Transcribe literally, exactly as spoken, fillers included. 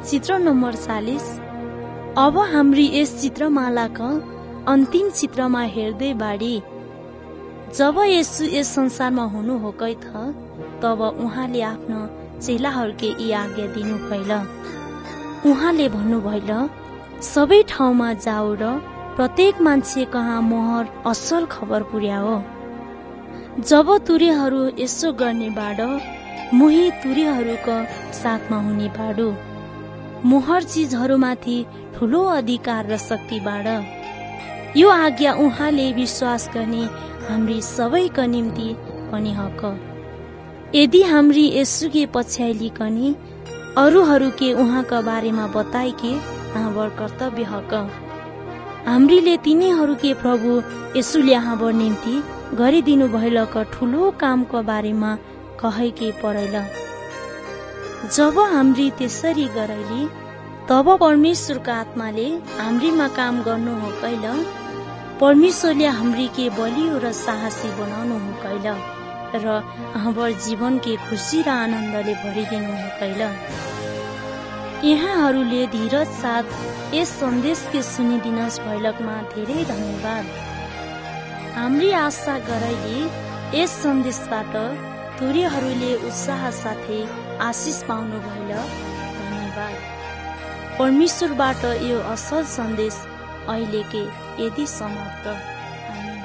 चित्र नम्बर चालिस। अब हाम्री यस चित्रमालाका अन्तिम चित्रमा हेर्दै बाड़ी जब यसु यस संसारमा हुनु होकै थ तब उहाँले आफ्नो चेलाहरूके यी आज्ञा दिनु भइल। उहाँले भन्नु भइल, सबै ठाउँमा जाऊ र प्रत्येक मान्छे कहाँ मोहर असल खबर पुर्याओ। जब तुरीहरू यसो गर्ने बाड मुही तुरीहरूका साथमा हुने बाडु। मोहर चिजहरूमाथि ठुलो अधिकार र शक्ति बाड। यो आज्ञा उहाँले विश्वास गर्ने हाम्री सबैका निम्ति पनि हक। यदि हाम्री यसुके पछ्याइलिकनी अरूहरूके उहाँका बारेमा बताएके हाम्रो कर्तव्य हक। हाम्रीले तिनीहरूके प्रभु यसुले हाम्रो निम्ति गरिदिनु भइलका ठुलो कामको बारेमा कहेके परैल। जब हाम्री त्यसरी गरैली तब परमेश्वरका आत्माले हाम्रीमा काम गर्नु हो कैल। परमेश्वरले हाम्री के बलियो र साहसी बनाउनु हो कैल र हाम्रो जीवन के खुशी र आनन्दले भरिदिनु हो कैल। यहाँहरूले धीरज साथ यस सन्देश के सुनिदिनुहोस् भैलकमा धेरै धन्यवाद। हाम्री आशा गराइले यस सन्देशबाट तुरीहरूले उत्साह साथै आशिष पाउनु भइल। धन्यवाद। परमेश्वरबाट यो असल सन्देश अहिलेके यदि समाप्त।